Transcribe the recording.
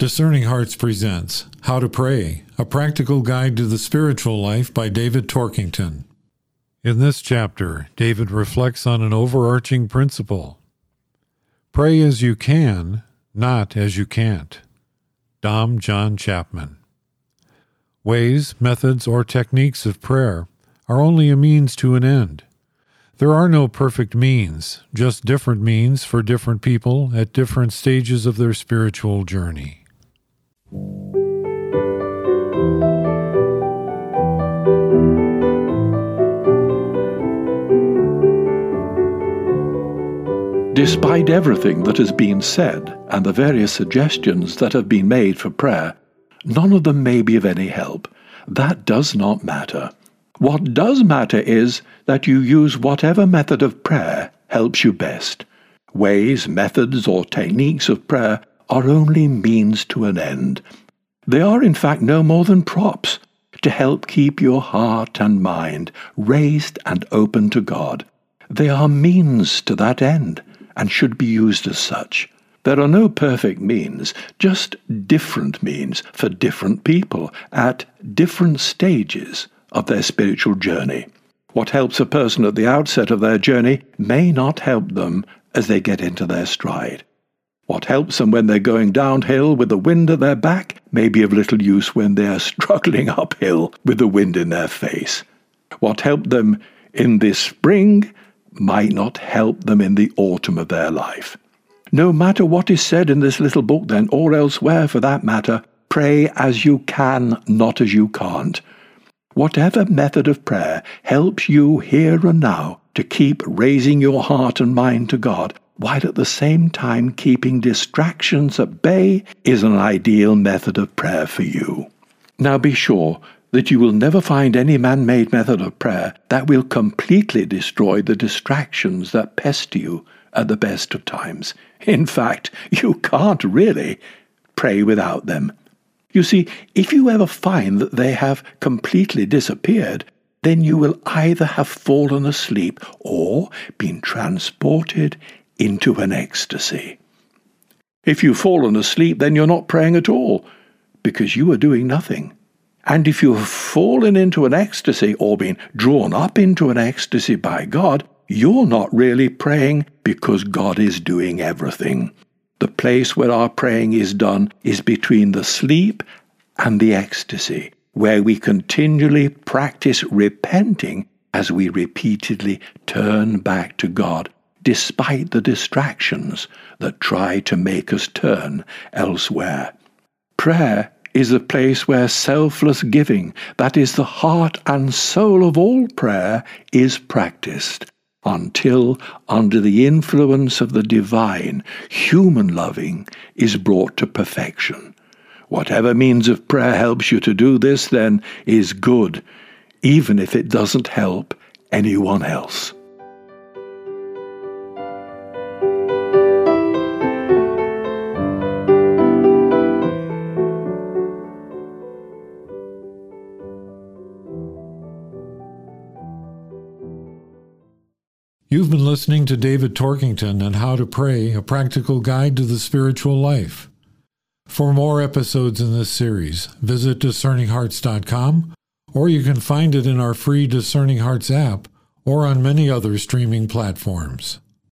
Discerning Hearts presents How to Pray, a practical guide to the spiritual life by David Torkington. In this chapter, David reflects on an overarching principle. Pray as you can, not as you can't. Dom John Chapman. Ways, methods, or techniques of prayer are only a means to an end. There are no perfect means, just different means for different people at different stages of their spiritual journey. Despite everything that has been said and the various suggestions that have been made for prayer, none of them may be of any help. That does not matter. What does matter is that you use whatever method of prayer helps you best. Ways, methods, or techniques of prayer are only means to an end. They are in fact no more than props to help keep your heart and mind raised and open to God. They are means to that end and should be used as such. There are no perfect means, just different means for different people at different stages of their spiritual journey. What helps a person at the outset of their journey may not help them as they get into their stride. What helps them when they're going downhill with the wind at their back may be of little use when they are struggling uphill with the wind in their face. What helped them in this spring might not help them in the autumn of their life. No matter what is said in this little book then, or elsewhere for that matter, pray as you can, not as you can't. Whatever method of prayer helps you here and now to keep raising your heart and mind to God, while at the same time keeping distractions at bay, is an ideal method of prayer for you. Now be sure that you will never find any man-made method of prayer that will completely destroy the distractions that pester you at the best of times. In fact, you can't really pray without them. You see, if you ever find that they have completely disappeared, then you will either have fallen asleep or been transported into an ecstasy. If you've fallen asleep, then you're not praying at all, because you are doing nothing. And if you have fallen into an ecstasy or been drawn up into an ecstasy by God, you're not really praying because God is doing everything. The place where our praying is done is between the sleep and the ecstasy, where we continually practice repenting as we repeatedly turn back to God, despite the distractions that try to make us turn elsewhere. Prayer is a place where selfless giving, that is the heart and soul of all prayer, is practiced, until, under the influence of the divine, human loving is brought to perfection. Whatever means of prayer helps you to do this, then, is good, even if it doesn't help anyone else. You've been listening to David Torkington and How to Pray, a practical guide to the spiritual life. For more episodes in this series, visit discerninghearts.com, or you can find it in our free Discerning Hearts app or on many other streaming platforms.